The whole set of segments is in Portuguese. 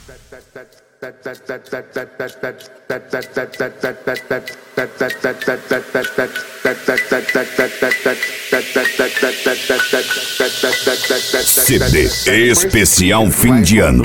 CD especial fim de ano.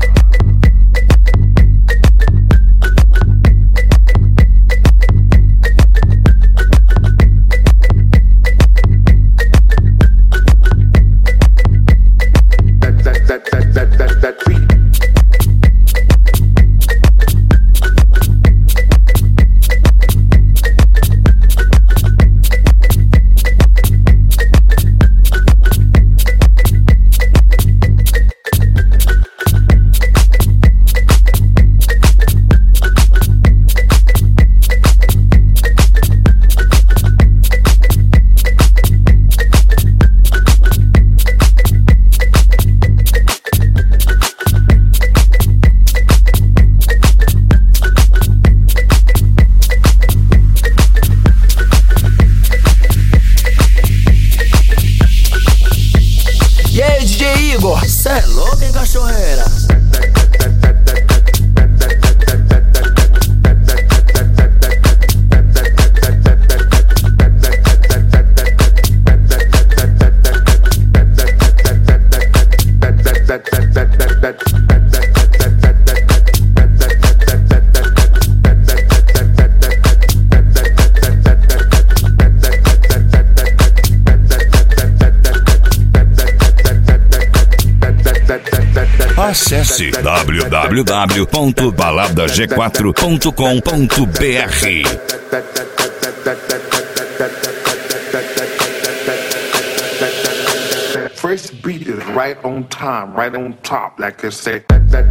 E aí, DJ Igor, cê é louco, hein, cachorreira? Acesse www.baladag4.com.br. First beat is right on time, right on top, like I say.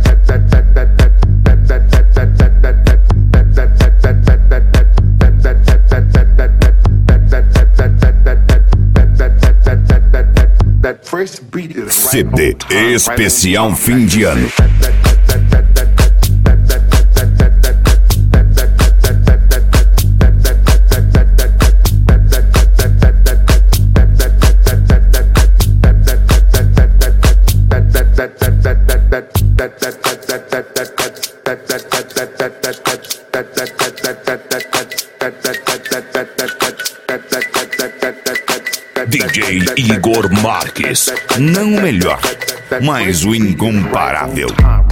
CD especial fim de ano. DJ Igor Marques, não o melhor, mas o incomparável.